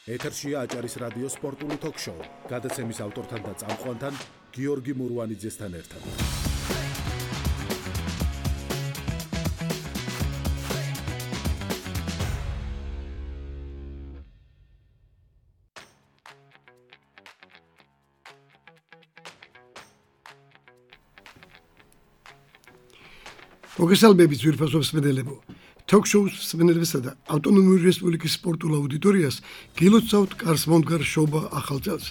ეთერშია აჭარის რადიოს სპორტული თოქ-შოუ. გადაცემის ავტორთან და წამყვანთან გიორგი მურვანიძესთან ერთად. მოგესალმებით ძვირფასობს მსმენელებო. Talk-shows მსმენელებსა და ავტონომიური რესპუბლიკის სპორტულ აუდიტორიას გილოცავთ კარს მომდგარ შოუბა ახალ წელს.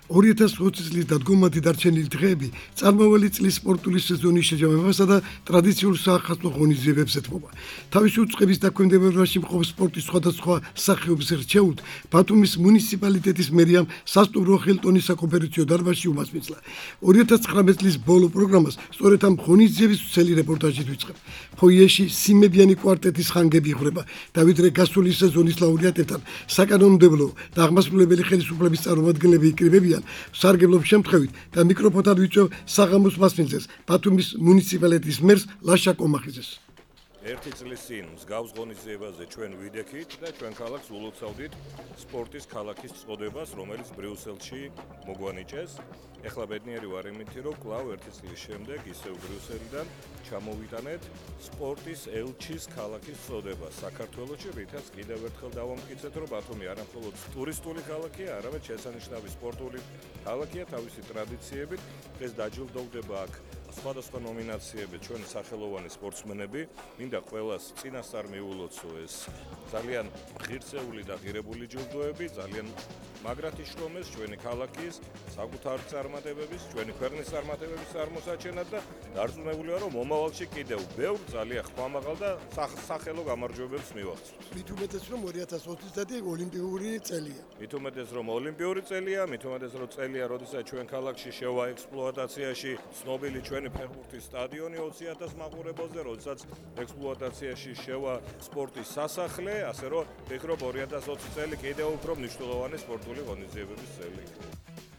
2020 წლის დადგომადი დარჩენილი დღეები წარმავალი წლის სპორტული სეზონის შეჯამებასა და ტრადიციულ საახალწლო ღონისძიებებს ეთმობა. თავისი უწყების დაქვემდებარებაში მყოფ სპორტის სხვადასხვა სახეობის რჩეულთ ბათუმის მუნიციპალიტეტის მერიამ სასტუმრო ხილტონის საკონფერენციო დარბაზში უმასპინძლა. 2019 წლის ბოლო პროგრამას სწორედ ამ ღონისძიების ვრცელი რეპორტაჟით ვიწყებ. ფოიეში სიმებიანი კვარტეტის ხანგები იღვრება და ვიდრე გასული სეზონის ლაურეატებთან საკანონმდებლო და აღმასრულებელი ხელისუფლების წარმომადგენლები იკრიბებიან, სარგებლობს შემთხვევით და მიკროფონთან ვიწვევ საღამოს მასპინძელს, ბათუმის მუნიციპალიტეტის მერს ლაშა კომახიძეს. ერთი წლის წინ მსგავს ღონისძიებაზე ჩვენ ვიდექით და ჩვენ ქალაქს ულოცავდით სპორტის ქალაქის წოდებას, რომელიც ბრიუსელში მოგვანიჭეს. ეხლა ბედნიერი ვარ იმითი, რომ კვლავ ერთი წლის შემდეგ ისევ ბრიუსელიდან ჩამოვიტანეთ სპორტის ელჩის ქალაქის წოდება საქართველოში, რითაც კიდევ ერთხელ დავამტკიცეთ, რომ ბათუმი არა მხოლოდ ტურისტული ქალაქია, არამედ შესანიშნავი სპორტული ქალაქია თავისი ტრადიციებით. დღეს დაჯილდოვდება აქ სხვადასხვა ნომინაციებით ჩვენი სახელოვანი სპორტსმენები. მინდა ყველას წინასწარ მიულოცო ეს ძალიან ღირსეული და ღირებული ჯილდოები, ძალიან მაგრად იშრომეს ჩვენი ქალაქის საკუთარი წარმატებების, ჩვენი ქვეყნის წარმატებების წარმოსაჩენად და დარწმუნებული ვარ, რომ მომავალში კიდევ ბევრ ძალიან ხმამაღალ და სახელო გამარჯვებებს მივაღწევთ. მით უმეტეს რომ 2020 წელი ოლიმპიური წელია. მით უმეტეს რომ ოლიმპიური წელია, მით უმეტეს რომ წელია, როდესაც ჩვენ ქალაქში შევა ექსპლუატაციაში ცნობილი ჩვენი ფეხბურთის სტადიონი 20,000 მაყურებელზე, როდესაც ექსპლუატაციაში შევა სპორტის სასახლე, ასე რომ ვფიქრობ 2020 წელი კიდევ უფრო მნიშვნელოვანი სპორტული ღონისძიებების წელი იქნება.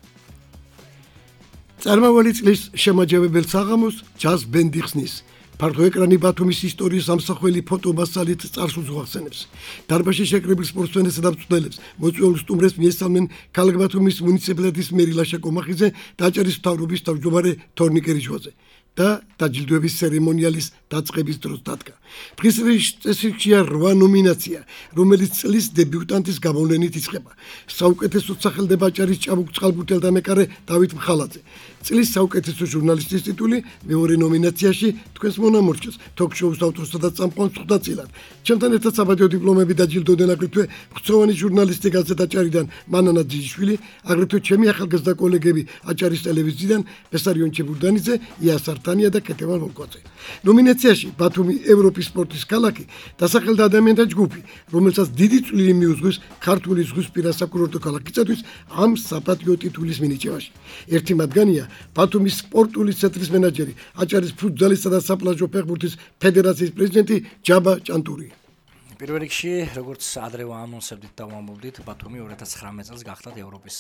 წარმავალი წლის შემაჯამებელ საღამოს ჯაზ ბენდი ხსნის. ფართო ეკრანი ბათუმის ისტორიის ამსახველი ფოტომასალით წარსულს უახსენებს. დარბაზში შეკრებილ სპორტსმენებს და მწვრთნელებს მოწვეულ სტუმრებს მიესალმენ ქალაქ ბათუმის მუნიციპალიტეტის მერი ლაშა კომახიძე და აჭარის მთავრობის თავმჯდომარე თორნიკე რიჯვაძე და დაჯილდოების ცერემონიალის დაწყების დროს დადგა. დღის წესრიგშია 8 ნომინაცია, რომელიც წლის დებიუტანტის გამოვლენით იწყება. საუკეთესოდ სახელდება აჭარის ჭაბუკ წყალბურთელ და მეკარე დავით მხალაძე. წლის საუკეთესო ჟურნალისტის ტიტული მეორე ნომინაციაში თქვენს მონამორჩეს თოქ-შოუს ავტორსა და წამყვანს ხვდაწილად. ჩემთან ერთად საბადო დიპლომები დაჯილდოვდნენ აგრეთვე ღვთხოვანი ჟურნალისტი გაზეთ აჭარიდან მანანა ჯიჟიშვილი, აგრეთვე ჩემი ახალგაზრდა კოლეგები აჭარის ტელევიზიიდან ბესარიონ ჩებურდანიძე, იასართანია და კეთევან მოკოწე. ნომინაციაში ბათუმი ევროპის სპორტის ქალაქი დასახელდა ადამიანთა ჯგუფი, რომელსაც დიდი წვლილი მიუძღვის ქართული ზღვისპირა საკურორტო ქალაქისათვის ამ საპატიო ტიტულის მინიჭებაში. ერთი მათგანია ბათუმის სპორტული ცენტრის მენეჯერი, აჭარის ფუტზალისა და საპლაჟო ფეხბურთის ფედერაციის პრეზიდენტი ჯაბა ჭანტურია. პირველ რიგში, როგორც ადრე ვაანონსებდით და ვამბობდით, ბათუმი 2019 წელს გახდა ევროპის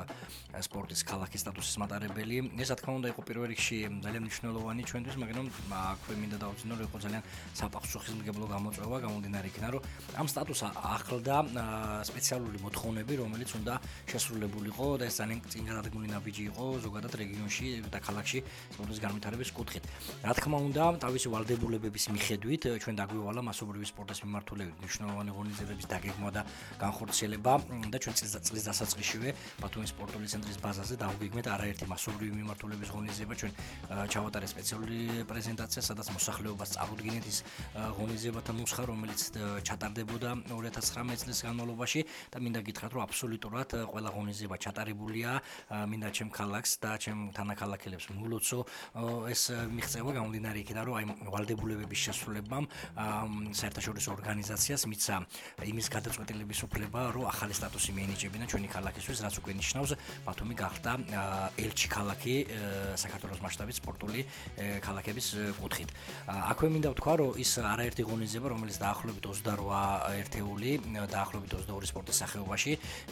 სპორტის ქალაქის სტატუსის მატარებელი. ეს რა თქმა უნდა იყო პირველ რიგში ძალიან მნიშვნელოვანი ჩვენთვის, მაგრამ აქვე მინდა დავუძინო, რომ იყო ძალიან საპახსუხისმგებლო გამოწვევა, გამომდინარე იქიდან, რომ ამ სტატუსს ახლდა სპეციალური მოთხოვნები, რომელიც უნდა შესრულებულიყო და ეს ძალიან წინ გადადგმული ნაბიჯი იყო ზოგადად რეგიონში და ქალაქში სპორტის განვითარების კუთხით. რა თქმა უნდა, თავისი ვალდებულებების მიხედვით ჩვენ დაგვივალა მასობრივი სპორტის მიმართულებით მნიშვნელოვანი ღონისძიებების დაგეგმვა და განხორციელება და ჩვენ წლის დასაწყისშივე ბათუმის სპორტული ცენტრის ბაზაზე დავგეგმეთ არაერთი მასობრივი მიმართულების ღონისძიება. ჩვენ ჩავატარეთ სპეციალური პრეზენტაცია, სადაც მოსახლეობას წარუდგინეთ ის ღონისძიებათა ნუსხა, რომელიც ჩატარდებოდა 2019 წლის განმავლობაში და მინდა გითხრათ, რომ აბსოლუტურად ყველა ღონისძიება ჩატარებულია. მინდა ჩემ ქალაქს და ჩემ თანაქალაქელებს მულოცო ეს მიღწევა გამომდინარე იქიდან, რომ აი ვალდებულებების შესრულებამ საერთაშორისო ორგანიზაციას მიცა იმის გადაწყვეტილების უფლება, რომ ახალი სტატუსი მიენიჭებინა ჩვენი ქალაქისთვის, რაც უკვე ნიშნავს ბათუმი გახდა ელჩი ქალაქი საქართველოს მასშტაბით სპორტული ქალაქების კუთხით. აქვე მინდა ვთქვა, რომ ის არაერთი ღონისძიება, რომელიც დაახლოებით 28 ერთეული, დაახლოებით 22 სპორტის სახეობაში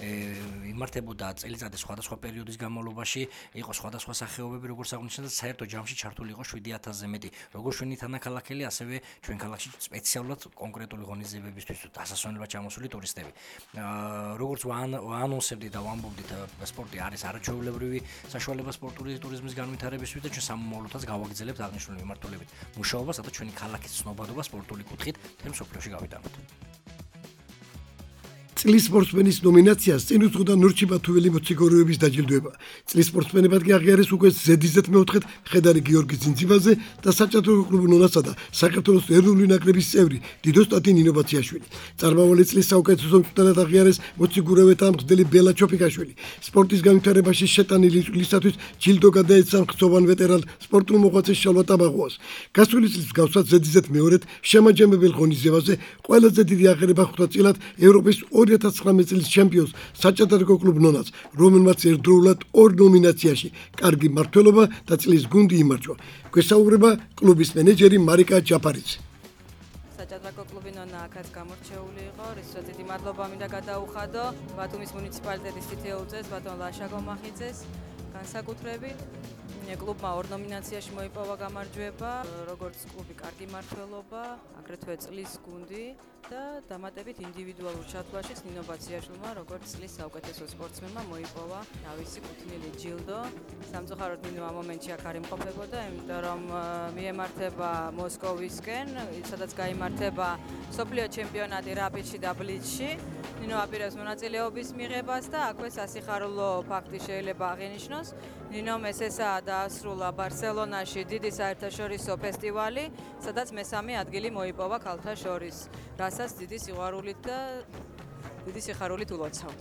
იმართებოდა წელიწადის სხვადასხვა პერიოდის განმავლობაში, იყო სხვადასხვა სახეობები, როგორც აღნიშნეთ, საერთო ჯამში ჩართული იყო 7,000-ზე მეტი, როგორც ჩვენი თანაქალაქელი, ასევე ჩვენ ქალაქში სპეციალურად კონკრეტული ღონისძიება გაღიზებებისთვის დასასვენებლად ჩამოსული ტურისტები. როგორც ვაანონსებდით და ვამბობდით, სპორტი არის არაჩვეულებრივი საშუალება სპორტული ტურიზმის განვითარებისთვის და ჩვენ სამომავლოდაც გავაგრძელებთ აღნიშნული მიმართულებით მუშაობა, სადაც ჩვენი ქალაქის ცნობადობა სპორტული კუთხით მთელ მსოფლიოში გავიტანოთ. წლის სპორტსმენის ნომინაციას წინ უძღოდა ნურჩი ბათუმელი მოციქულების დაჯილდოება. წლის სპორტსმენებად კი აღიარეს უკვე ზედიზეთ მეოთხედ მხედარი გიორგი ძინძიბაძე და საჭადრაკო კლუბ ნონასა და საქართველოს ეროვნული ნაკრების წევრი დიდოსტატი ნინობაციაშვილი. წარმავალი წლის საუკეთესო მწვრთნელად აღიარეს მოციქულთა მღვდელი ბელა ჩოფიკაშვილი. სპორტის განვითარებაში შეტანილი წვლისათვის ჯილდო გადაეცა მხსოვან ვეტერან სპორტულ მოღვაწე შალვა ტაბაღუას. გასული წლის მსგავსად ზედიზეთ მეორედ შემაჯამებელ ღონისძიებაზე ყველაზე დიდი აღიარება ხვდა წილად ევროპის 2019 წლის ჩემპიონს საჭადრაკო კლუბ ნონას, რომელმაც ერთდროულად 2 ნომინაციაში კარგი მმართველობა და წლის გუნდი იმარჯვა. გვესაუბრება კლუბის მენეჯერი მარიკა ჯაფარიძე. საჭადრაკო კლუბი ნონა აქაც გამორჩეული იყო, რისთვისაც დიდი მადლობა მინდა გადაუხადო ბათუმის მუნიციპალიტეტის თითოეულ წევრს, ბატონ ლაშა გომახიძეს განსაკუთრებით. კლუბმა 2 ნომინაციაში მოიპოვა გამარჯვება, როგორც კლუბი კარგი მმართველობა, აგრეთვე წლის გუნდი და დამატებით ინდივიდუალურ ჩათვლაშიც ნინო ბაციაშვილმა, როგორც წლის საუკეთესო სპორტსმენმა მოიპოვა თავისი კუთვნილი ჯილდო. სამწუხაროდ ნინო ამ მომენტში აქ არ იმყოფებოდა, იმიტომ რომ მიემართება მოსკოვისკენ, სადაც გაიმართება მსოფლიო ჩემპიონატი რაპიდში და ბლიცში. ნინო აპირებს მონაწილეობის მიღებას და აქვე სასიხარულო ფაქტი შეიძლება აღინიშნოს. ნინომ ესესაა დაასრულა ბარსელონაში დიდი საერთაშორისო ფესტივალი, სადაც მესამე ადგილი მოიპოვა ქალთა შორის, რასაც დიდი სიხარულით ულოცავთ.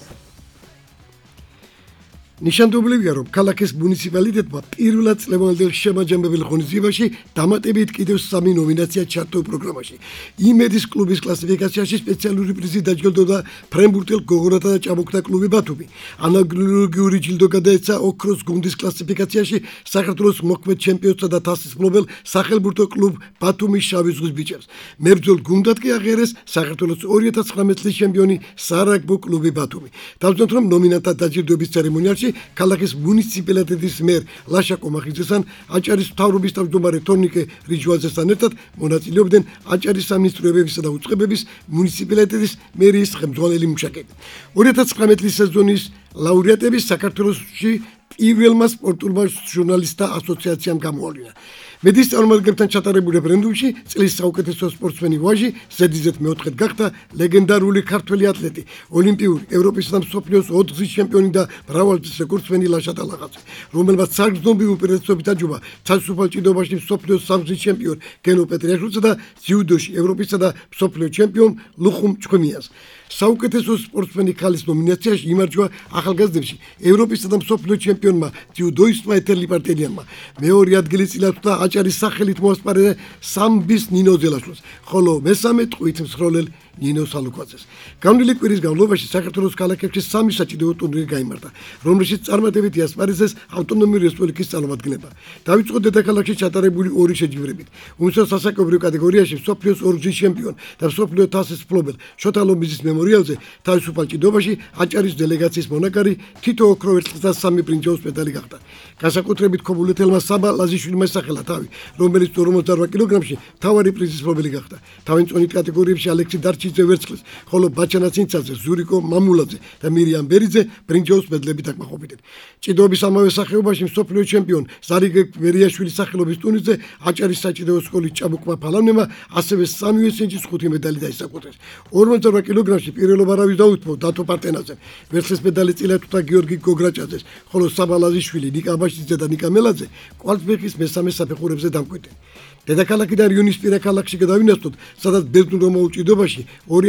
ნიშანდობლივია, რომ ქალაქის მუნიციპალიტეტმა პირველად წლევანდელ შემაჯამებელ ღონისძიებაში დამატებით კიდევ 3 ნომინაცია ჩართო პროგრამაში. იმედის კლუბის კლასიფიკაციაში სპეციალური პრიზი დაჯილდოვდა ფრენბურთელ გოგონათა და ჭაბუკთა კლუბი ბათუმი. ანალოგიური ჯილდო გადაეცა ოქროს გუნდის კლასიფიკაციაში საქართველოს მოქმედ ჩემპიონსა და თასის მფლობელ სახელმწიფო კლუბ ბათუმის შავი ზღვის ბიჭებს. მებრძოლ გუნდად კი აღიარეს საქართველოს 2019 წლის ჩემპიონი სარაგბო კლუბი ბათუმი. დავწერთ, რომ ნომინანტთა დაჯილდოების ცერემონიალში ქალაქის მუნიციპალიტეტის მერ ლაშა კომახიძესთან, აჭარის მთავრობის თავმჯდომარე თორნიკე რიჯვაძესთან ერთად მონაწილეობდნენ აჭარის სამინისტროებისა და უწყებების მუნიციპალიტეტის მერიის ხელმძღვანელი მუშაკები. 2019 წლის სეზონის ლაურეატები საქართველოში პირველმა სპორტულმა ჟურნალისტთა ასოციაციამ გამოავლინა. მედის წარმომადგენლებთან ჩატარებულ რეფერენდუმში წლის საუკეთესო სპორტსმენი ვაჟი ზედიზეთ მეოთხედ გახდა ლეგენდარული ქართველი ათლეტი, ოლიმპიური, ევროპის და მსოფლიოს 4-გზის ჩემპიონი და მრავალგზის რეკორდსმენი ლაშა ტალაღაძე, რომელმაც საგრძნობი უპირატესობით აჯობა თავისუფალ ჭიდობაში მსოფლიოს 3-გზის ჩემპიონ გენო პეტრიაშვილსა და ძიუდოში ევროპისა და მსოფლიო ჩემპიონ ლუხუმ ჭხვიმიას. საუკეთესო სპორტსმენი ქალის ნომინაციაში იმარჯვა ახალგაზრდებში ევროპისა და მსოფლიო ჩემპიონმა ძიუდოისტმა ეთერლი პარტენიანმა. მეორე ადგილი წილად ხვდა აჭარის სახელით მოასპარეზე სამბის ნინო ზელაშვილს, ხოლო მესამე ტყვით მსროლელ ნინო სალუკვაძეს. განვლილი კვირის განმავლობაში საქართველოს ქალაქებში 3 საჭიდაო ტურნირი გაიმართა, რომელშიც წარმატებითი ასპარეზეს ავტონომიური რესპუბლიკის წარმომადგენლება. დაიწყო დედაქალაქში ჩატარებული 2 შეჯიბრებით. უმცროს სასაკობრივ კატეგორიაში მსოფლიოს 4-გზის ჩემპიონ და მსოფლიო თასის მფლობელ შოთა ლომბიძის მემორიალზე თავისუფალ ჭიდობაში აჭარის დელეგაციის მონაკარი თითო ოქრო ვერცხლის და 3 ბრინჯაოს მედალი გახდა. განსაკუთრებით ქობულეთელმა საბა ლაზიშვილმა ესახელა თავი, რომელიც 48 კილოგრამში მთავარი პრიზის მფლობელი გახდა. თავენწონით კატეგორიებში ალექსი დარჩიძე ვერცხლის, ხოლო ბაჩანა ცინცაძე, ზურიკო მამულაძე და მირიამ ბერიძე ბრინჯაოს მედლებით აკმაყოფილდნენ. ჭიდაობის ამავე სახეობაში მსოფლიო ჩემპიონ ზარიგე ბერიაშვილის სახელობის ტურნირზე აჭარის საჭიდაო სკოლის ჭაბუკმა ფალავნებმა ასევე 3 სენჯის 5 მედალი დაისაკუთრეს. 48 კილოგრამში პირველობა არავის დაუთმო დათო პარტენაძემ, ვერცხლის მედალი წილად ხვდა გიორგი გოგრაჭაძეს, ხოლო საბა ლაზიშვილი, ნიკა აბაშიძე და ნიკა მელაძე კვარცხლბეკის მესამე საფეხურებზე დამკვიდრდნენ. დედაქალაქიდან რიონისპირა ქალაქში გადავინაცვლოთ, სადაც ბერძნულ ჭიდობაში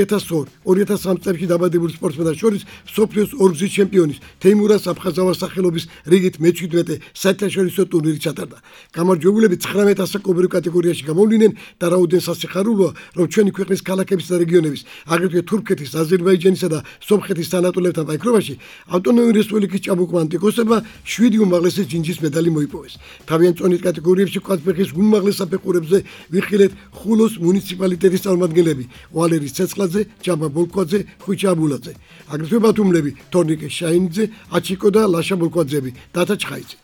2002-2003 წლებში დაბადებული სპორტსმენთა შორის მსოფლიოს 4-გზის ჩემპიონის თეიმურას აფხაზავას სახელობის რიგით მე-17 საერთაშორისო ტურნირი ჩატარდა. გამარჯვებულები 19 ასაკობრივ კატეგორიაში გამოვლიდნენ და რაოდენ სასიხარულოა, რომ ჩვენი ქვეყნის ქალაქების და რეგიონების, აგრეთვე თურქეთის, აზერბაიჯანისა და სომხეთის თანატოლებთან პაიკრობაში ავტონომიური რესპუბლიკის ჭაბუკმა ანტიკოსებმა 7 უმაღლესი ჯინჯის მედალი მოიპოვეს. თავიანთ წონით კატეგორიებში კვარცხლბეკის უმაღლეს საფეხურებზე ვიხილეთ ხულოს მუნიციპალიტეტის წარმომადგენლები ვალერი ცეცხლაძე, ჯაბა ბოლქვაძე, ხვიჩა აბულაძე. აგრეთვე ბათუმლები თორნიკე შაინიძე, აჩიკო და ლაშა ბოლქვაძეები, დათა ჩხაიძე.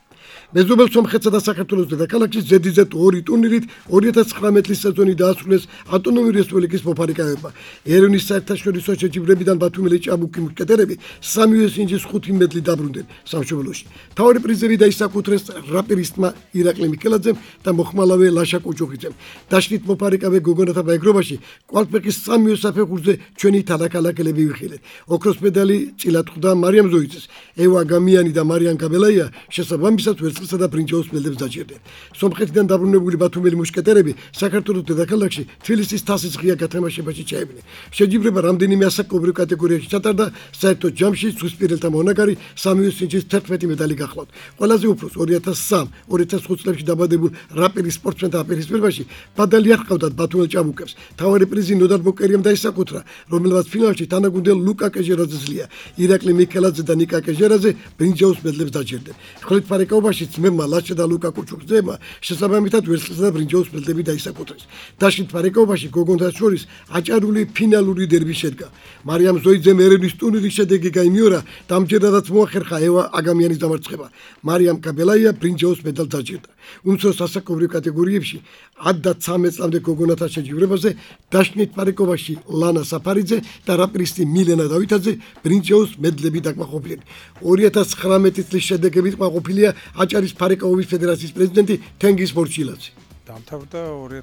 მეზობელ სომხეთსა და საქართველოს დედაქალაქში ზედიზედ 2 ტურნირით 2019 წლის სეზონი დაასრულეს ავტონომიური რესპუბლიკის მოფარიკეებმა. ერევნის საერთაშორისო შეჯიბრებიდან ბათუმელი ჭაბუკი მუსკეტერები 3 სინჯის 5 მედლი დაბრუნდნენ სამშობლოში. მთავარი პრიზები დაისაკუთრეს რაპერისტმა ირაკლი მიქელაძემ და მოხმალავე ლაშა კუჭუხიძემ. დაშლით მოფარიკავე გოგონათა ბაიგრობაში კვალფეკის 3 საფეხურზე ჩვენი თანაკალაკელები ვიხილეთ. ოქროს მედალი წილად ხვდა მარიამ ზოიძეს. ევა გამიანი და მარიან კაბელაია შესაბამისად ვერცხლისა და ბრინჯაოს მედლებს დაჭერდნენ. სომხეთიდან დაბრუნებული ბათუმელი მუშკეტერები საქართველოს დედაქალაქში თბილისის თასის ღია გათამაშებაში ჩაებნენ. შეჯიბრება რამდენიმე ასაკობრივ კატეგორიაში ჩატარდა, საერთო ჯამში ზღვისპირელთა მონაგარი 3 სინჯის 11 მედალი გახლავთ. ყველაზე უფროს 2003-2005 წლებში დაბადებულ რაპერის სპორტსმენთა აპირისპირებაში ბადალი არ ჰყავდათ ბათუმელ ჭაბუკებს. მთავარი პრიზი ნოდარ ბოკერიამ დაისაკუთრა, რომელმაც ფინალში თანაგუნდელ ლუკა კეჟერაძე ძლია. ირაკლი მიქელაძე და ნიკა კეჟერაძე ბრინჯაოს მედლებს დაჭერდნენ. ხლით ფარეკაობაში ძმებმა ლაშა და ლუკა კუჭუხძეებმა შესაბამისად ვერცხლისა და ბრინჯაოს მედლები დაისაკუთრეს. დაშლით ფარეკაობაში გოგონთა შორის აჭარული ფინალური დერბი შედგა. მარიამ ზოიძემ ერევნის ტურნირის შედეგი გაიმეორა და ამჯერადაც მოახერხა ევა აგამიანის დამარცხება. მარიამ კაბელაია ბრინჯაოს მედალს დაჭერდა. უმცროს ასაკობრივ კატეგორიებში 10 და 13 წლამდე გოგონათა შეჯიბრებაზე დაშლით ფარეკაობაში ლანა საფარიძე და რაპერისტი მილენა დავითაძე ბრინჯაოს მედლები დაკმაყოფილდნენ. 2019 წლის შედეგებით კმაყოფილია აჭარის ფარეკაობის ფედერაციის პრეზიდენტი თენგიზ ბორჩილაძე. დამთავრდა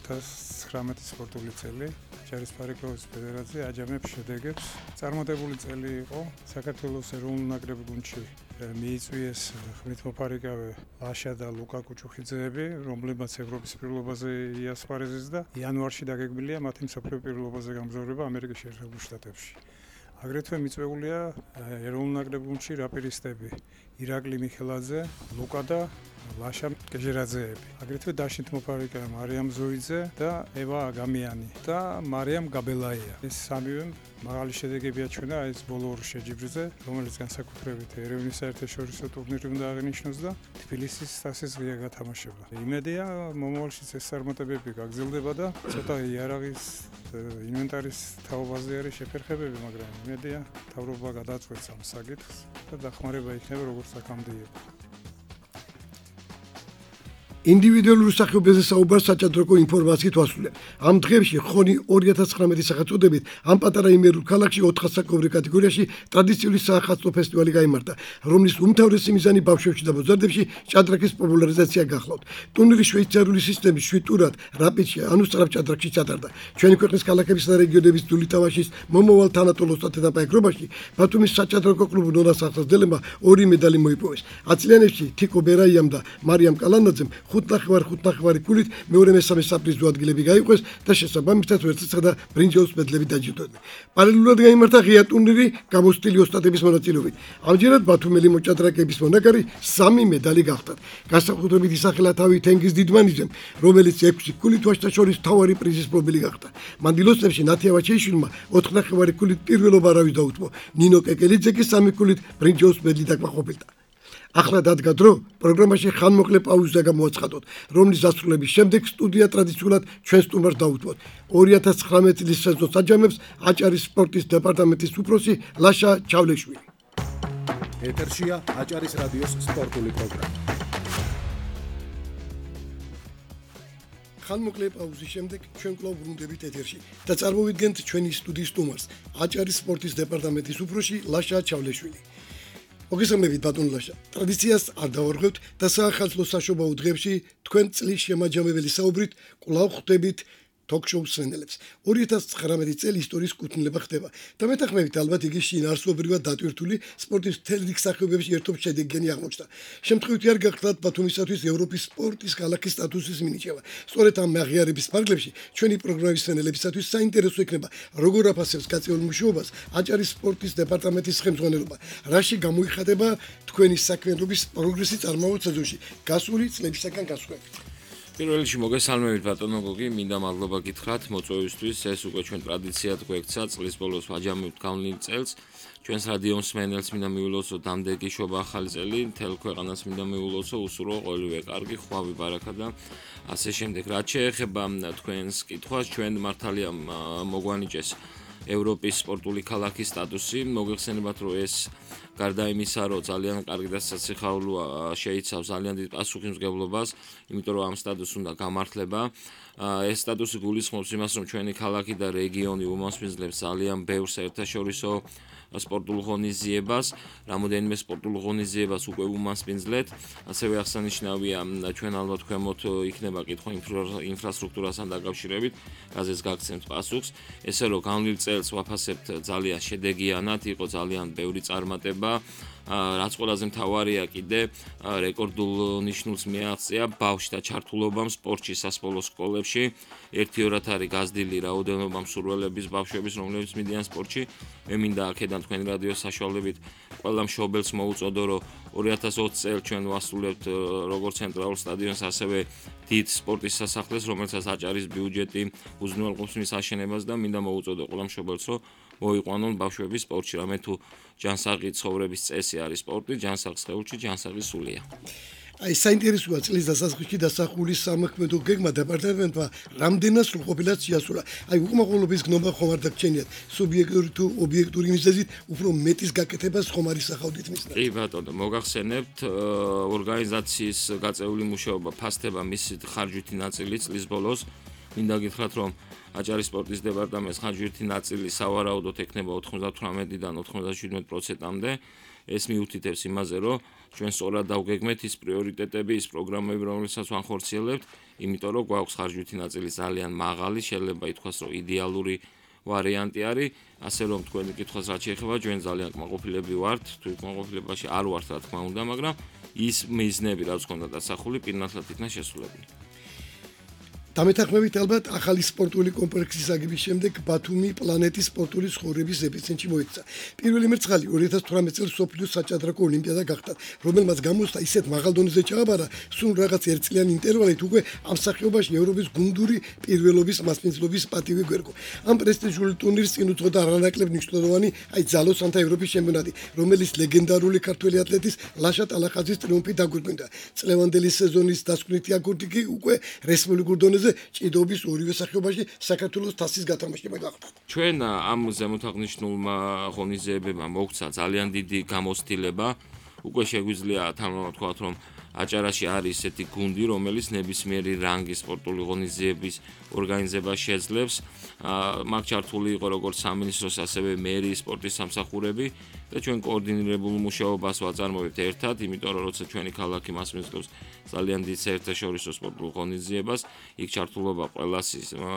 2019 სპორტული წელი აჭარის ფარეკაობის ფედერაცია აჯამებს შედეგებს. წარმატებული წელი იყო საქართველოს ეროვნულ ნაკრების გუნდში მიიწვიეს ხმით მოფარიკავე ლაშა და ლუკა კუჭუხიძეები, რომლებმაც ევროპის პირველობაზე იასპარეზეს და იანვარში დაგეგმილია მათი მსოფლიო პირველობაზე გამგზავრება ამერიკის შეერთებულ შტატებში. აგრეთვე მიწვეულია ეროვნულ ნაკრების გუნდში რაპერისტები ირაკლი მიქელაძე, ლუკა და ლაშა კეჟერაძეები. აგრეთვე დაშლით მოფარიკავე მარიამ ზოიძე და ევა აგამიანი და მარიამ გაბელაია. ეს სამივე მაღალი შედეგები აჩვენა ეს ბოლო ორ შეჯიბრზე, რომელიც განსაკუთრებით ერევნის საერთაშორისო ტურნირი უნდა აღინიშნოს და თბილისის თასის ღია გათამაშება. იმედია მომავალშიც ეს წარმატებები გაგრძელდება და ცოტა იარაღის ინვენტარის თაობაზე არის შეფერხებები, მაგრამ იმედია მთავრობა გადაწყვეტს ამ საკითხს და დახმარება იქნება როგორც აქამდე იყო. ინდივიდუალური სახეობაზე საუბარს საჭადრაკო ინფორმაციით ვასრულებ. ამ დღეებში ხონი 2019 სახელწოდებით ამ პატარა იმერულ ქალაქში 4 ასაკობრივ კატეგორიაში ტრადიციული საახალწლო ფესტივალი გაიმართა, რომლის უმთავრესი მიზანი ბავშვებში და მოზარდებში ჭადრაკის პოპულარიზაცია გახლავთ. ტურნირი შვეიცარიული სისტემის 7 ტურად რაპიდში, ანუ სწრაფ ჭადრაკში ჩატარდა. ჩვენი ქვეყნის ქალაქებისა და რეგიონების ძველი თამაშის მომავალ თანატოლოს დათამაშებაში ბათუმის საჭადრაკო კლუბ ნონას ახალგაზრდებმა 2 მედალი მოიპოვეს. 10 წლიანებში თიკო ბერაიამ და მარიამ კალანაძემ 5 ქულით მეორე მესამე საპრიზო ადგილები გაიყვეს და შესაბამისად ვერცხლისა და ბრინჯაოს მედლები დაჯილდოვდნენ. პარალელურად გაიმართა ღია ტურნირი გამოცდილი ოსტატების მონაწილეობით. ამჯერად ბათუმელი მოჭადრაკეების მონაგარი 3 მედალი გახდათ. განსაკუთრებით ისახელა თავი თენგიზ დიდმანიძემ, რომელიც 6 ქულით ვაჟთა თავარი პრიზის მფლობელი გახდა. მანდილოსებში ნათია ვაჩეიშვილმა 4 ქულით პირველობა არავის დაუთმო. ნინო კეკელიძე კი 3 ქულით ბრინჯაოს მედლი დაკმაყოფილდა. ახლა დადგა დრო პროგრამაში ხანმოკლე პაუზა გამოაცხადოთ, რომლის დასრულების შემდეგ სტუდია ტრადიციულად ჩვენ სტუმარს დაუთმოთ. 2019 წლის სეზონს აჯამებს აჭარის სპორტის დეპარტამენტის უფროსი ლაშა ჩავლეშვილი. ეთერშია აჭარის რადიოს სპორტული პროგრამა. ხანმოკლე პაუზის შემდეგ ჩვენ კვლავ ბრუნდებით ეთერში და წარმოვიდგენთ ჩვენი სტუდიის სტუმარს, აჭარის სპორტის დეპარტამენტის უფროსი ლაშა ჩავლეშვილი. მოგესალმებით ბატონ ლაშა. ტრადიციას არ დავარღვევთ და საახალწლო საშობაო დღეებში თქვენ წლის შემაჯამებელი საუბრით კვლავ ხვდებით ток-შოუს სენელებს. 2019 წელი ისტორიის კუთვნილება ხდება და მეთანხმებით ალბათ იგი შინაარსობრივად დატვირთული სპორტის მთელ რიგ სახეობებში ერთობ შედეგიანი აღმოჩნდა. შემთხვევითი არ გახლავთ ბათუმისათვის ევროპის სპორტის ქალაქის სტატუსის მინიჭება. სწორედ ამ აღიარების ფარგლებში ჩვენი პროგრამის სენელებისათვის საინტერესო იქნება როგორ აფასებს გაწეულ მუშაობას აჭარის სპორტის დეპარტამენტის ხელმძღვანელობა. რაში გამოიხატება თქვენი საქმიანობის პროგრესი წარმავალ სეზონში გასული წლებისაგან განსხვავებით. პირველ რიგში მოგესალმებით ბატონო გოგი, მინდა მადლობა გითხრათ მოწვევისთვის. ეს უკვე ჩვენ ტრადიციად გვექცა წლის ბოლოს ვაჯამებთ გავლილ წელს. ჩვენს რადიო მსმენელს მინდა მიულოცო დამდეგი შობა ახალი წელი, მთელ ქვეყანას მინდა მიულოცო უსურო ყოველივე კარგი, ხვავი, ბარაკა და ასე შემდეგ. რაც შეეხება თქვენს კითხვას, ჩვენ მართალია მოგვანიჭეს ევროპის სპორტული ქალაქის სტატუსი. მოგეხსენებათ, რომ ეს გარდა იმისა, რომ ძალიან კარგი და საციხაულოა, შეიცავს ძალიან დიდ პასუხისმგებლობას, იმიტომ რომ ამ სტატუსს უნდა გამართლება. ეს სტატუსი გულისხმობს იმას, რომ ჩვენი ქალაქი და რეგიონი უმასპინძლებს ძალიან ბევრ საერთაშორისო სპორტულ ღონისძიებას, რამოდენიმე სპორტულ ღონისძიებას უკვე უმასპინძლეთ, ასევე აღსანიშნავია ჩვენ ალბათ ქვემოთ იქნება კითხვა ინფრასტრუქტურასთან დაკავშირებით, რაზეც გაგცემთ პასუხს, ესე რომ განვლილ წელს ვაფასებთ ძალიან შედეგიანად, იყო ძალიან ბევრი წარმატება, რაც ყველაზე მთავარია კიდე რეკორდულ ნიშნულს მიაღწია ბავშვთა ჩართულობამ სპორტში სასწავლო სკოლებში, 1-2 არის გაზრდილი რაოდენობა მსურველების ბავშვების, რომლებიც მიდიან სპორტში. მე მინდა აქედან თქვენი რადიოს საშუალებით ყველა მშობელს მოუწოდო, რომ 2020 წელს ჩვენ ვასრულებთ როგორც ცენტრალურ სტადიონს, ასევე დიდ სპორტის სასახლეს, რომელსაც აჭარის ბიუჯეტი უზრუნველყოფს მის აშენებას და მინდა მოუწოდო ყველა მშობელს, რომ მოიყვანონ ბავშვები სპორტში, რამე თუ ჯანსაღი ცხოვრების წესი არის სპორტი, ჯანსაღ სხეულში ჯანსაღი სულია. აი საინტერესოა წლის დასაწყისში დასახული სამოქმედო გეგმა დეპარტამენტმა რამდენად სრულყოფილად შეასრულა. აი უკმაყოფილების გნობა ხომ არ დაგჩენიათ, სუბიექტური თუ ობიექტური მიზეზით უფრო მეტის გაკეთებას ხომ არ ისახავდით მისნა. კი ბატონო, მოგახსენებთ, ორგანიზაციის გაწეული მუშაობა ფასდება მისი ხარჯვითი ნაწილი წლის ბოლოს. მინდა გითხრათ, რომ აჭარის სპორტის დეპარტამენტის ხარჯვითი ნაწილი სავარაუდოდ ექნება 98-დან 97%-მდე. ეს მიუთითებს იმაზე, რომ ჩვენ სწორად დავგეგმეთ ის პრიორიტეტები, ის პროგრამები, რომლებსაც ვახორციელებთ, იმიტომ რომ გვაქვს ხარჯვითი ნაწილი ძალიან მაღალი, შეიძლება ითქვას, რომ იდეალური ვარიანტი არის, ასე რომ თქვენი კითხვას რაც შეეხება, ჩვენ ძალიან კმაყოფილები ვართ, თუ კმაყოფილებაში არ ვართ, რა თქმა უნდა, მაგრამ ის მიზნები, რაც ჰქონდა დასახული, პირნათლად იქნა შესრულებული. დამეთანხმებით ალბათ ახალი სპორტული კომპლექსის აგების შემდეგ ბათუმი პლანეტის სპორტული ცხოვრების ეპიცენტრში მოექცა. პირველი მერცხალი 2018 წელს სოფლიოს საჭადრაკო ოლიმპიადა გახდა, რომელმაც გამოსცა ისეთ მაღალ დონეზე ჩააბარა, სულ რაღაც ერთწლიანი ინტერვალით უკვე ამ სახეობაში ევროპის გუნდური პირველობის მასპინძლობის პატივი გვერგო. ამ პრესტიჟულ ტურნირს წინ უძღოდა არანაკლებ მნიშვნელოვანი ძალოსანთა ევროპის ჩემპიონატი, რომელიც ლეგენდარული ქართველი ათლეტის ლაშა ტალახაძის ტრიუმფით დაგვირგვინდა. წლევანდელი სეზონის დასკვნითი აკორდი კი უკვე რესპუბლიკურ დონეზე ჭიდობის ორივე სახეობაში საქართველოს თასის გათამაშება გახდა. ჩვენ ამ ზემოთაღნიშნულმა ღონისძიებებმა მოგვცა ძალიან დიდი გამოცდილება. უკვე შეგვიძლია თამამად ვთქვათ, რომ აჭარაში არის ესეთი გუნდი, რომელიც ნებისმიერი რანგის სპორტული ღონისძიების ორგანიზებას შეძლებს. მაგ ჩართული იყო როგორც სამინისტროს, ასევე მერიის სპორტის სამსახურები და ჩვენ კოორდინირებულ მუშაობას ვაწარმოებთ ერთად, იმიტომ რომ როცა ჩვენი ქალაქი მასპინძლობს ძალიან დიდ საერთაშორისო სპორტულ ღონისძიებას, იქ ჩართულობა ყველას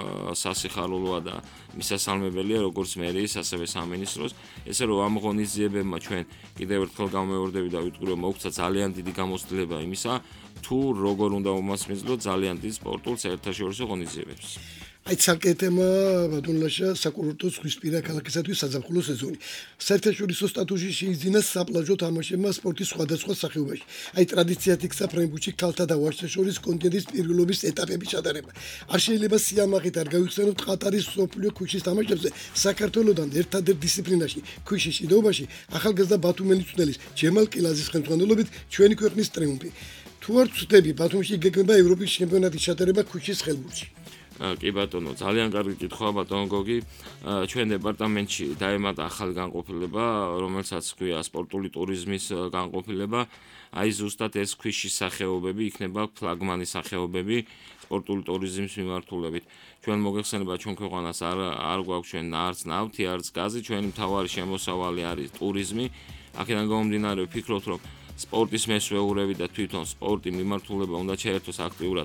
სასიხარულოა და მისასალმებელია როგორც მერიის, ასევე სამინისტროს. ესე რომ ამ ღონისძიებებმა ჩვენ კიდევ ერთხელ გამეორდები და ვიტყვი, რომ მოგვცა ძალიან დიდი გამოცდილება იმისა, თუ როგორ უნდა უმასპინძლოთ ძალიან დიდ სპორტულ საერთაშორისო ღონისძიებებს. აი ცალკე თემა ბატონლაშა საკურორტო ზღვისპირა ქალაქისათვის საზაფხულო სეზონი. საერთაშორისო სტატუსი შეიძინა საპლაჟო თამაშებმა სპორტის სხვადასხვა სახეობაში. აი ტრადიციად იქცა ფრენბურთში ქალთა და ვაჟთა შორის კონტინენტის პირველობის ეტაპების ჩატარება. არ შეიძლება სიამაყით არ გავიხსენოთ ყატარის მსოფლიო ქუჩის თამაშებზე საქართველოსთან ერთადერთ დისციპლინაში ქუჩის შიდობაში ახალგაზრდა ბათუმელი მწვრთნელის ჯემალ კილაზის ხელმძღვანელობით ჩვენი ქვეყნის ტრიუმფი. თუ არ ვწდები, ბათუმში გეგმება ევროპის ჩემპიონატის ჩატარება ქუჩის ხელბურთში. კი ბატონო, ძალიან კარგი კითხვაა ბატონო გოგი. ჩვენ დეპარტამენტში დაემატა ახალი განყოფილება, რომელსაც ქვია სპორტული ტურიზმის განყოფილება. აი ზუსტად ეს ქვიშის სახეობები იქნება ფლაგმანი სახეობები სპორტული ტურიზმის მიმართულებით. ჩვენ მოგეხსენება ჩვენ ქვეყანას არ გვაქვს ჩვენ არც ნავთი, არც გაზი, ჩვენი მთავარი შემოსავალი არის ტურიზმი. აქედან გამომდინარე ვფიქრობთ, რომ სპორტის მესვეურები და თვითონ სპორტი მიმართულება უნდა შეერთოს აქტიურად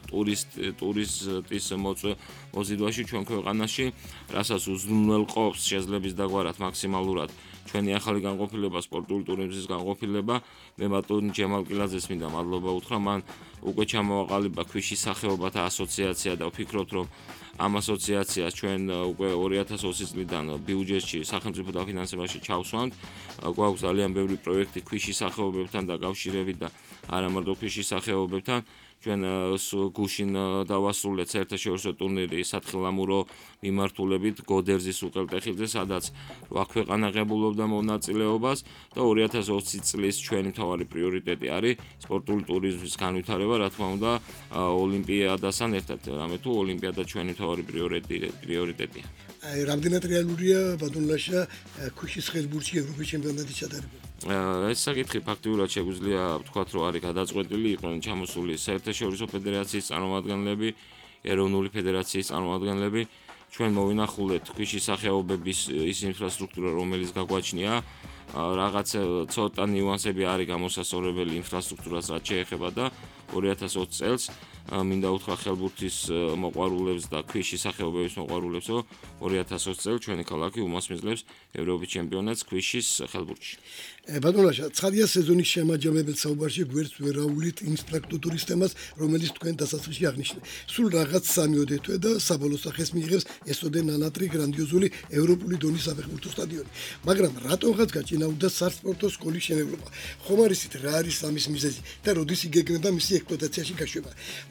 ტურისტის მოზიდვაში ჩვენ ქვეყანაში, რასაც უზრუნველყოფს შეძლებს დაგვარად მაქსიმალურად ჩვენი ახალი განყოფილება სპორტული ტურიზმის განყოფილება. მე ბატონ ჯემალ კილაძეს მინდა მადლობა უთხრა, მან უკვე ჩამოაყალიბა ქვიშის სახეობათა ასოციაცია და ვფიქრობთ, რომ ამ ასოციაციას ჩვენ უკვე 2020 წლიდან ბიუჯეტში სახელმწიფო დაფინანსებაში ჩავსვამთ. გვაქვს ძალიან ბევრი პროექტი ქვიშის სახეობებთან დაკავშირებით და არა მარტო ქვიშის სახეობებთან. ჩვენ გუშინ დავასრულეთ საერთაშორისო ტურნირი სათხილამურო მიმართულებით გოდერძის უღელტეხილზე, სადაც 8 ქვეყანა ღებულობდა მონაწილეობას და 2020 წლის ჩვენი მთავარი პრიორიტეტი არის სპორტული ტურიზმის განვითარება, რა თქმა უნდა, ოლიმპიადასთან ერთად, რამე თუ ოლიმპიადა ჩვენი მთავარი პრიორიტეტია. აი რამდენად რეალურია ბატონლაშა ქუჩის ხელბურთში ევროპის ჩემპიონატის ჩატარება? ეს საკითხი ფაქტიურად შეგვიძლია ვთქვათ, რომ არის გადაწყვეტილი, იყვნენ ჩამოსული საერთაშორისო ფედერაციის წარმომადგენლები, ეროვნული ფედერაციის წარმომადგენლები. ჩვენ მოვინახულეთ ქვიშის სახეობების ის ინფრასტრუქტურა, რომელიც გაგვაჩნია, რაღაც ცოტა ნიუანსები არის გამოსასწორებელი ინფრასტრუქტურას, რაც შეეხება და 2020 წელს მინდა უთხრა ხელბურთის მოყვარულებს და ქვიშის სახეობების მოყვარულებს, რომ 2020 წელს ჩვენი ქალაქი უმასპინძლებს ევროპის ჩემპიონატს ქვიშის ხელბურთში. ბატონაშა, ცხადია სეზონის შემაჯამებელ საუბარში გვერდს ვერაულით ინფრასტრუქტურის თემას, რომელიც თქვენ დასაწყისში აღნიშნეთ. სულ რაღაც 3 თვე და საბოლოო სახეს მიიღებს ესოდე ნანატრი გრანდიოზული ევროპული დონის საფეხბურთო სტადიონი. მაგრამ რატომღაც გაჭიანურდა სასპორტო სკოლის შენებლობა? ხომ არის იცით რა არის ამის მიზეზი და როდის იგეგმება მისი ექსპლუატაციაში გაშვება?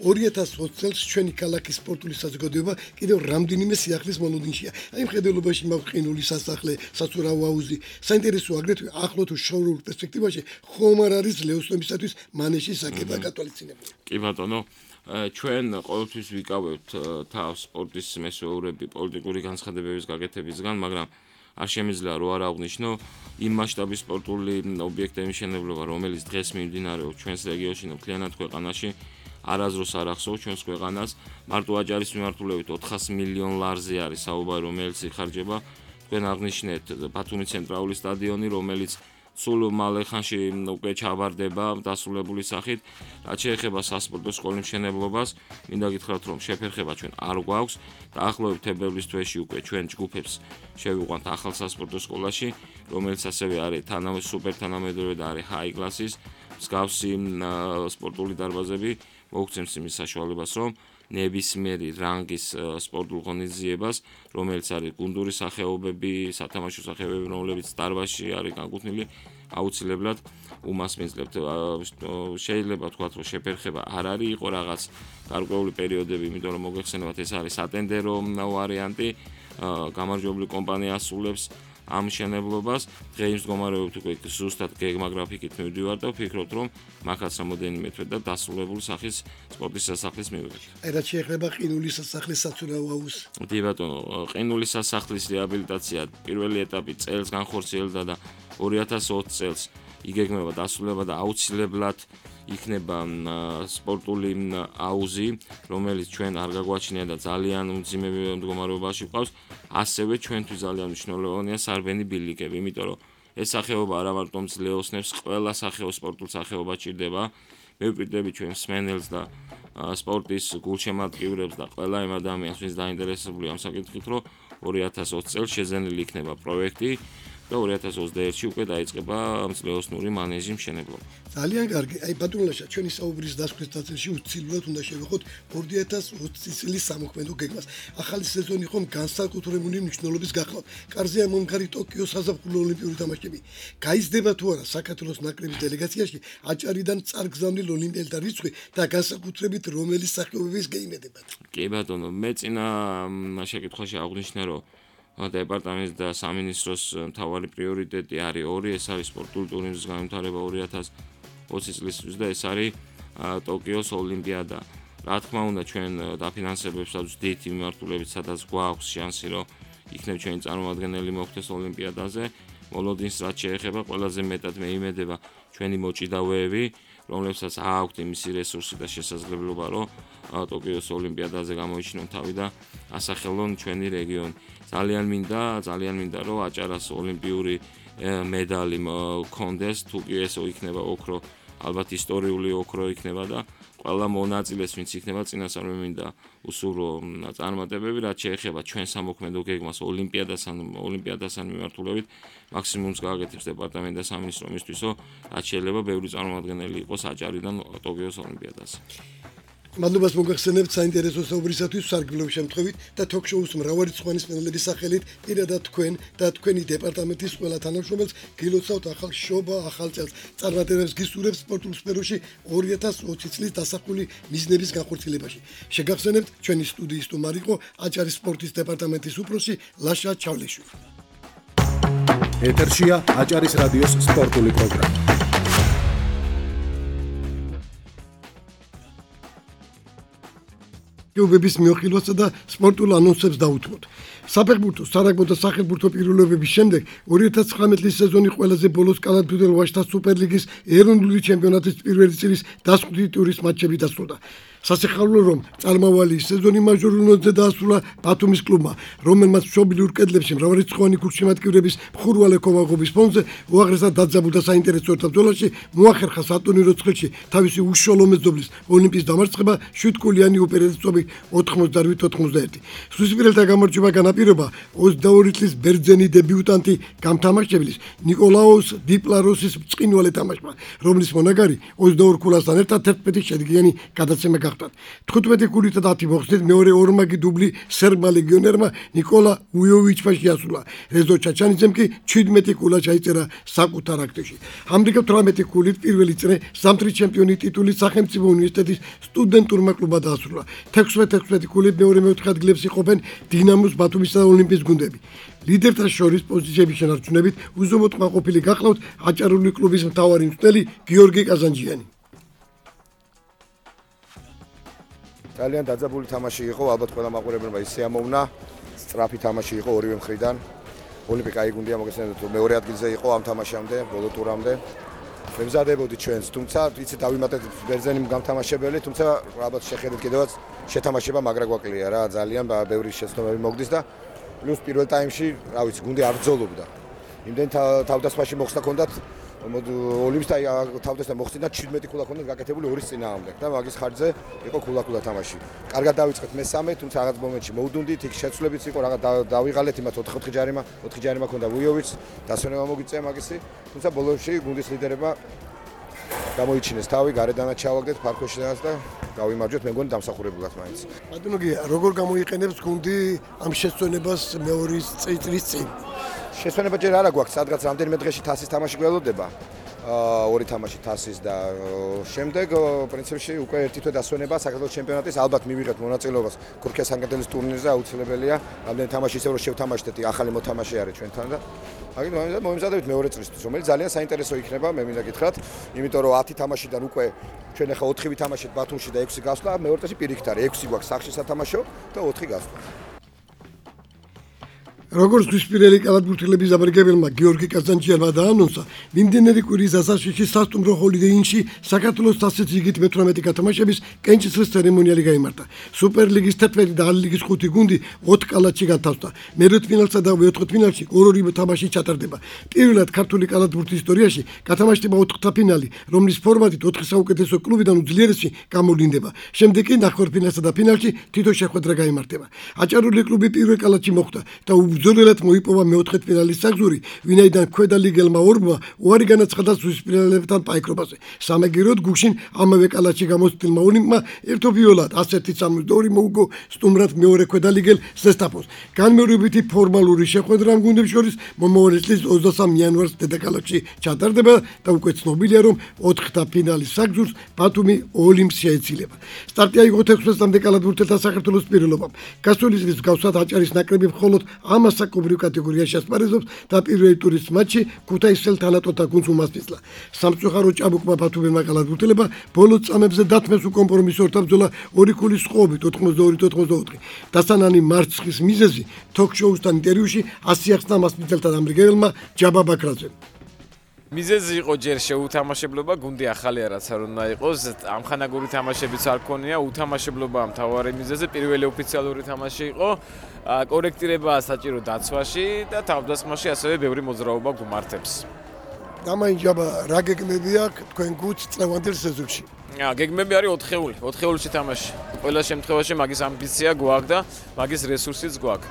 2020 წელს ჩვენი ქალაქის სპორტული საზოგადოება კიდევ რამდენიმე სიახლის მონოდინშია. აი მხედველობაში მავყინული სასახლე, საცურაო აუზი. საინტერესო აგრეთვე ახლო თუ შორეულ პერსპექტივაში ხომ არ არის ლეოსტომისათვის მანეშის საკითხი გათვალისწინებული. კი ბატონო, ჩვენ ყოველთვის ვიკავებთ თავს სპორტის მესვეურები პოლიტიკური განცხადებების გაკეთებისგან, მაგრამ არ შემიძლია რომ არ აღვნიშნო იმ მასშტაბის სპორტული ობიექტების მშენებლობა, რომელიც დღეს მიმდინარეობს ჩვენს რეგიონში, მთლიანად ქვეყანაში. არაზროს არ ახსოვს ჩვენს ქვეყანას, მარტო აჭარის მიმართულებით 400 მილიონ ლარზე არის საუბარი, რომელიც იხარჯება. თქვენ აღნიშნეთ ბათუმის ცენტრალური სტადიონი, რომელიც სულ მალე ხანში უკვე ჩაბარდება დასრულებული სახით. რაც შეეხება სასპორტო სკოლის მშენებლობას, მინდა გითხრათ, რომ შეფერხება ჩვენ არ გვაქვს და ახლოვე თებერვლის თვეში უკვე ჩვენ ჯგუფებს შევიყვანთ ახალ სასპორტო სკოლაში, რომელიც ასევე არის სუპერ თანამედროვე და არის ჰაი კლასის მსგავსი სპორტული დარბაზები მოგვცემს იმის საშუალებას, რომ ნებისმიერი რანგის სპორტულ ღონისძიებას, რომელიც არის გუნდური სახეობები, სათამაშო სახეობები, რომლებიც დარბაზში არის განკუთვნილი, აუცილებლად უმასპინძლებთ. შეიძლება ვთქვათ, რომ შეფერხება არ არის, იყო რაღაც გარკვეული პერიოდები, იმიტომ რომ მოგეხსენებათ, ეს არის სატენდერო ვარიანტი, გამარჯვებული კომპანია ასრულებს ამ მშენებლობას. დღეის მდგომარეობით უკვე ზუსტად გეგმა გრაფიკით მივდივარ და ვფიქრობთ, რომ მაგაც რამოდენიმე თვე და დასრულებული სახის სპორტის სასახლის მივიღეთ. აი რაც შეეხება ყინულის სასახლის საცურაო აუზს. დი ბატონო, ყინულის სასახლის რეაბილიტაცია პირველი ეტაპი წელს განხორციელდა და 2020 წელს იგეგმება დასრულება და აუცილებლად იქნება სპორტული აუზი, რომელიც ჩვენ არ გაგვაჩნია და ძალიან უმძიმე მდგომარეობაში ყავს. ასევე ჩვენთვის ძალიან მნიშვნელოვანია სარბენი ბილიკები, იმიტომ რომ ეს სახეობა არა მარტო მძლეოსნებს, ყველა სპორტულ სახეობა ჭირდება. მე ვპირდები ჩვენ მსმენელს და სპორტის გულშემატკივრებს და ყველა იმ ადამიანს, ვინც დაინტერესებული ამ საკითხით, რომ 2020 წელს შეძენილი იქნება პროექტი და 2021-ში უკვე დაიწყება მძლეოსნური მანეჟის მშენებლობა. ძალიან კარგი. აი ბატონლაშა, ჩვენი საუბრის დასკვნის ნაწილში უცილებლად უნდა შევეხოთ 2020 წლის სამოქმედო გეგმას. ახალი სეზონი ხომ განსაკუთრებული მნიშვნელობის გახლავთ. კარზეა მომხარი ტოკიოს საზაფხულო ოლიმპიური თამაშები. გაიზრდება თუ არა საქართველოს ნაკრების დელეგაციაში აჭარიდან წარგზავნილ ოლიმპიელთა რიცხვი და განსაკუთრებით რომელი სახეობების გეიმედებათ? კი ბატონო, მე წინა შეკითხვაში აღვნიშნე, რომ დეპარტამენტის და სამინისტროს მთავარი პრიორიტეტი არის ორი, ეს არის სპორტული ტურიზმის განვითარება 2020 წლისთვის და ეს არის ტოკიოს ოლიმპიადა. რა თქმა უნდა, ჩვენ დაფინანსებებსაც ვდით იმ მიმართულებით, სადაც გვაქვს შანსი, რომ იქნებ ჩვენი წარმომადგენელი მოხვდეს ოლიმპიადაზე. მოლოდინს რაც შეეხება, ყველაზე მეტად მეიმედება ჩვენი მოჭიდავეები, რომლებსაც აქვთ იმისი რესურსი და შესაძლებლობა, რომ ტოკიოს ოლიმპიადაზე გამოიჩინონ თავი და ასახელონ ჩვენი რეგიონი. ძალიან მინდა, რომ აჭარას ოლიმპიური მედალი მქონდეს, თუ კი ეს იქნება ოქრო, ალბათ ისტორიული ოქრო იქნება და ყველა მონაწილეს, ვინც იქნება წინასწარ მე მინდა უსურვო წარმატებები, რაც შეეხება ჩვენ სამოქმედო გეგმას ოლიმპიადასთან მიმართულებით, მაქსიმუმს გააკეთებს დეპარტამენტი და სამინისტრო იმისთვის, რომ რაც შეიძლება ბევრი წარმომადგენელი იყოს აჭარიდან ტოკიოს ოლიმპიადაზე. მადლობას მოგახსენებთ საინტერესო საუბრისათვის სარგებლობ შემთხვევით და ток-შოუს მრავალრიცხოვანი სპეციალისტების სახელით პირადად თქვენ და თქვენი დეპარტამენტის ყველა თანამშრომელს გილოცავთ ახალ შობა, ახალ წელს. წარმატებებს გისურვებთ სპორტულ სფეროში 2020 წლის დასახული მიზნების განხორციელებაში. შეგახსენებთ, ჩვენი სტუდიის სტუმარი იყო აჭარის სპორტის დეპარტამენტის უფროსი ლაშა ჩავლეშვილი. ეთერშია აჭარის რადიოს სპორტული პროგრამა. კლუბების მიოხილვასა და სპორტულ ანონსებს დაუთმოთ. საფეხბურთო, სარაგბო და საფეხბურთო პირველობების შემდეგ 2019 წლის სეზონი ყველაზე ბოლოს კალათბურთელ ვაჟთა სუპერლიგის ეროვნული ჩემპიონატის პირველი წლის დასკვნითი ტურის მატჩები დასრულდა. სასიხარულო რომ წარმავალი სეზონი მაჟორულ ნოთზე დაასრულა ბათუმის კლუბმა, რომელმაც მშობლიურ კედლებში მრავალრიცხოვანი გულშემატკივრების მხურვალე ქომაღობის ფონზე უაღრესად დაძაბულ და საინტერესო ბრძოლაში მოახერხა სატურნირო ცხრილში თავისი უშუალო მეზობლის ოლიმპის დამარცხება 7-გოლიანი უპირატესობით 98-91. სვისპირელთა გამარჯვება განაპირობა 22 წლის ბერძენი დებიუტანტი გამთამაშებლის ნიკოლაოს დიპლაროსის ბრწყინვალე თამაშმა, რომლის მონაგარი 22 ქულასთან ერთად 11 შედგენილი გადაცემა გახდა. 15 ქულით 10 მოხსნით მეორე ორმაგი დუბლი სერბმა ლეგიონერმა ნიკოლა უიოვიჩმა შეასრულა. რეზო ჩაჩანიძემ კი 17 ქულა ჩაიწერა საკუთარ აქტივში. ამრიგად 18 ქულით პირველი წრე ზამთრის ჩემპიონი ტიტული სახელმწიფო უნივერსიტეტის სტუდენტურმა კლუბმა დაასრულა. 16 ქულით მეორე მეოთხე ადგილებს იყოფენ დინამოს ბათუმისა და ოლიმპის გუნდები. ლიდერთა შორის პოზიციების შენარჩუნებით უზომოდ ყოფილი გახლავთ აჭარული კლუბის მთავარი მწვრთნელი გიორგი კაზანჯიანი. ძალიან დაძაბული თამაში იყო, ალბათ ყველა მაყურებელმა ისე ამოვნა. სწრაფი თამაში იყო ორივე მხრიდან. ოლიმპიკა იგუნდია მოგესალმებით, მეორე ადგილზე იყო ამ თამაშამდე, ბოლო ტურამდე. ვემზადებოდი ჩვენს, თუმცა იცით დავიმატეთ ბერძენი გამთამაშებელი, თუმცა ალბათ შეხედეთ კიდევაც შეთამაშება მაგრა გვაკლია რა, ძალიან ბევრი შეცდომები მოგდის და პლუს პირველ ტაიმში, რა ვიცი, გუნდი არ ბრძოლობდა. იმდენ თავდასხმაში მოხსნა ქონდათ ოლიმპის თავდასხმა მოხსნა 17 ქულა ქონდათ გაკეთებული 2-ის წინააღმდეგ და მაგის ხარჯზე იყო ქულა თამაში. კარგად დავიწყეთ მესამე, თუმცა რაღაც მომენტში მოუდუნდით, იქ შეცვლებიც იყო, რაღაც დავიღალეთ იმათ 4 ჯარიმა ქონდა ვუიოვიც, დასვენება მოგიწია მაგისი, თუმცა ბოლოში გუნდის ლიდერებმა გამოიჩინეს თავი, გარედანაც ჩავაგდეთ ფარქვეშიდანაც და გავიმარჯვეთ, მე მგონი დამსახურებულად მაინც. ბატონო გია, როგორ გამოიყენებს გუნდი ამ შესწონებას მეორე წლის წინ? შესვენება ჯერ არა გვაქვს, სადღაც რამდენიმე დღეში თასის თამაში გველოდება. ორი თამაში თასის და შემდეგ პრინციპში უკვე ერთი თვე დასვენება საქართველოს ჩემპიონატის, ალბათ მივიღეთ მონაწილეობას ქურქია სანგელელის ტურნირზე, აუცილებელია. რამდენი თამაში ისე რომ შევთამაშდეთ, ახალი მოთამაშე არის ჩვენთან და მაგით მომიმზადებით მეორე წლისთვის, რომელიც ძალიან საინტერესო იქნება, მე მინდა გითხრათ, იმიტომ რომ 10 თამაშიდან უკვე ჩვენ ახლა 4 თამაშით ბათუმში და 6 გასვლა, მეორე წელს პირიქით არის 6 გვაქვს სახში სათამაშო და 4 გასვლა. როგორც გვისპირელი კალათბურთელების ამერიკებელმა გიორგი კაზანჯიანმა დაანონსა, მიმდინარე კვირის დასაშვისში სასტუმრო ჰოლიდეინში საქართველოს თასის რიგით მე-18 გათამაშების კენჭისყრის ცერემონიალი გაიმართა. სუპერლიგის 11 და ალიგის 5 გუნდი 4 კალათში გათავსდა. მეროთფინალსა და მეოთხედფინალში ორ-ორი თამაში ჩატარდება. პირველად ქართული კალათბურთის ისტორიაში გათამაშდება 4-თა ფინალი, რომლის ფორმატით 4 საუკეთესო კლუბიდან უძლიერესი გამოვლინდება. შემდეგ კი ნახევარფინალსა და ფინალში თითო შეხვედრა გაიმართება. აჭარული კლუბი პირველ კალათში მოხვდა და ბრძოლელად მოიპოვა მეოთხედფინალის საგზური, ვინაიდან ქვედა ლიგელმა ორბმა უარი განაცხადა სვისპირელებთან პაიკრობაზე. სამაგიეროდ გუშინ ამავე კალათში გამოცდილმა ოლიმპმა ერთობიოლად 162 მოუგო სტუმრად მეორე ქვედა ლიგელ ზესტაფონს. განმეორებითი ფორმალური შეხვედრა ამ გუნდებს შორის მომავალი წლის 23 იანვარს დედაქალაქში ჩატარდება და უკვე ცნობილია, რომ 4-თა ფინალის საგზურს ბათუმი ოლიმპს შეეცილება. სტარტი აიღო 16-მდე კალათბურთელთა საქართველოს პირველობამ. გასული წლის მსგავსად აჭარის ნაკრები მხოლოდ ამას საკობრივ კატეგორიაში ასპარეზობს და პირველი ტურის მატჩი ქუთაისელ თანატოთა გუნდს უმასპინძლა. სამწუხარო ჭაბუკმა ბათუმელმა კალათბურთელებმა ბოლო წამებზე დათმეს უკომპრომისო ორთაბრძოლა 2 ქულის სხივობით 82-84. დასანანი მარცხის მიზეზი თოქ-შოუსთან ინტერვიუში ასიახსნა მასპინძელთან ამერიკელმა ჯაბა ბაქრაძემ. მიზეზი იყო ჯერ შეუთამაშებლობა, გუნდი ახალი რაც არ უნდა იყოს, ამხანაგური თამაშებიც არ ქონია, უთამაშებლობა მთავარი მიზეზი, პირველი ოფიციალური თამაში იყო, კორექტირება საჭირო დაცვაში და თავდასხმაში ასევე ბევრი მოძრაობა გუმართებს. დამაინჯაბა რა გეგმები აქვს თქვენ გუნდს წლევანდელ სეზონში? გეგმები არის 4-ში თამაში. ყველა შემთხვევაში მაგის ამბიცია გვაქვს და მაგის რესურსიც გვაქვს.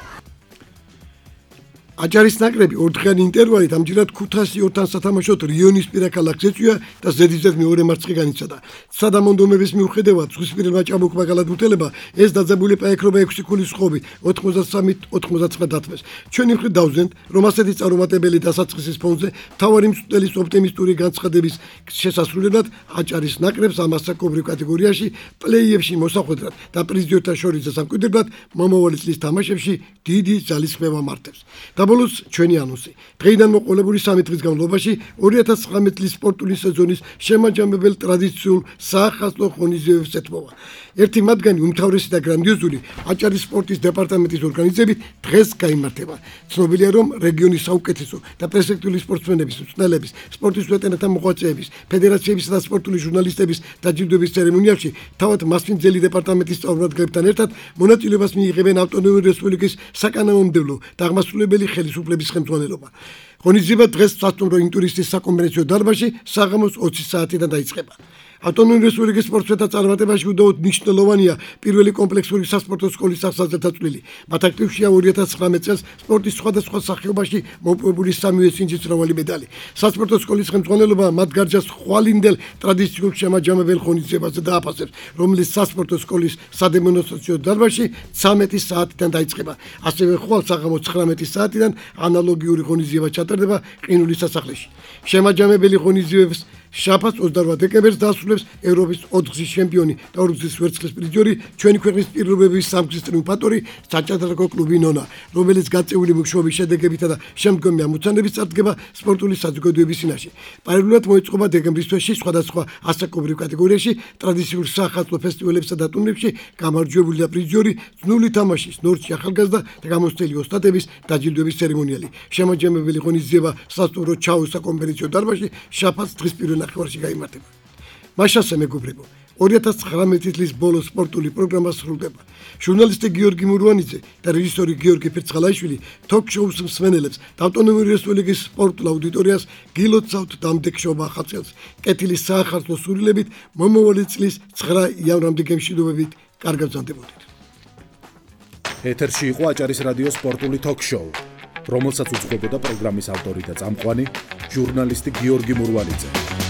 აჭარის ნაკრები ორდღიანი ინტერვალით ამჯერად ქუთაისის ორთან სათამაშოდ რიონის პირაქალაქს ეწვია და ზედიზედ მეორე მარცხი განიცადა. სადამონდომების მიუხედავად ზღვისპირელმა ჭაბუკმა კალათბურთელებმა ეს დაძაბული პაექრობა 6 ქულის სხივობით 83-99 დათმეს. ჩვენი მხრით დავზენთ, რომ ასეთი წარუმატებელი დასაწყისის ფონზე მთავარი მწვრთნელის ოპტიმისტური განცხადების შესასრულებლად აჭარის ნაკრებს ამასაკობრივ კატეგორიაში პლეიებში მოსახვედრად და პრიზიორთა შორის დასამკვიდრებლად მომავალი წლის თამაშებში დიდი ძალისხმევა მართებს. საბოლოოს ჩვენი ანონსი. დღეიდან მოყოლებული 3 დღის განმავლობაში 2019 წლის სპორტული სეზონის შემაჯამებელ ტრადიციულ საახალწლო ღონისძიებებს ეთმობა. ერთი მათგანი უმთავრესი და გრანდიოზული აჭარის სპორტის დეპარტამენტის ორგანიზებით დღეს გაიმართება. ცნობილია, რომ რეგიონის საუკეთესო და პრესპექტიული სპორტსმენების, მწვრთნელების, სპორტის ვეტერანთა მოღვაწეების, ფედერაციებისა და სპორტული ჟურნალისტების დაჯილდოების ცერემონიალში თავად მასპინძელი დეპარტამენტის წარმომადგენლებთან ერთად მონაწილეობას მიიღებენ ავტონომიური რესპუბლიკის საკანონმდებლო და აღმასრულებელი ხელისუფლების ხელმძღვანელობა. ღონისძიება დღეს სასტუმრო ინტურისტის საკონფერენციო დარბაზში საღამოს 20 საათიდან დაიწყება. ავტონომიური რესპუბლიკის სპორტსმენთა წარმატებაში უდაოდ მნიშვნელოვანია პირველი კომპლექსური სასპორტო სკოლის აღსაძერთა წვლილი. მათ აქტივშია 2019 წელს სპორტის სხვადასხვა სახეობაში მოპოვებული 3 სინჯის მრავალი медаლი. სასპორტო სკოლის ხელმძღვანელობა მათ გარჯას ხვალინდელ ტრადიციულ შემაჯამებელ ღონისძიებაზე დააფასებს, რომელიც სასპორტო სკოლის სადემონსტრაციო დარბაზში 13 საათიდან დაიწყება. ასევე ხვალ საღამოს 19 საათიდან ანალოგიური ღონისძიება ჩატარდება ყინულის სასახლეში. შემაჯამებელი ღონისძიებებს შაბათს 28 დეკემბერს დასრულებს ევროპის 4-გზის ჩემპიონი და 2-გზის ვერცხლის პრიზიორი, ჩვენი ქვეყნის პირობების 3-გზის ტრიუმფატორი საჭადრაკო კლუბი ნონა, რომელიც გაწეული მუშაობის შედეგებითა და შემდგომი ამოცანებით წარდგება სპორტული საზოგადოების წინაშე. პარალელურად მოეწყობა დეკემბრის თვეში სხვადასხვა ასაკობრივ კატეგორიაში ტრადიციულ საახალწლო ფესტივალებსა და ტურნირებში გამარჯვებული და პრიზიორი, ძნული თამაშის, ნორჩი ახალგაზრდა და გამოცდელი ოსტატების დაჯილდოების ცერემონიალი. შემაჯამებელი ღონისძიება სასტუმრო ჩაოს საკონფერენციო დარბაზში შაბათს დღის პირველ ნახევარში გაიმართება. მაშასე მეგობრებო, 2019 წლის ბოლო სპორტული პროგრამა სრულდება. ჟურნალისტი გიორგი მურვანიძე და რეჟისორი გიორგი ფერცხალაიშვილი თოქ-შოუს მსმენელებს და ავტონომიური რესპუბლიკის სპორტულ აუდიტორიას გილოცავთ დამდეგშობა ახალწელს. კეთილის საახალწლო სურვილებით მომავალი წლის 9 იანვრამდე გემშვიდობებით კარგავზანდებოდეთ. ეთერში იყო აჭარის რადიოს სპორტული თოქ-შოუ, რომელსაც უძღვებოდა პროგრამის ავტორი და წამყვანი ჟურნალისტი გიორგი მურვანიძე.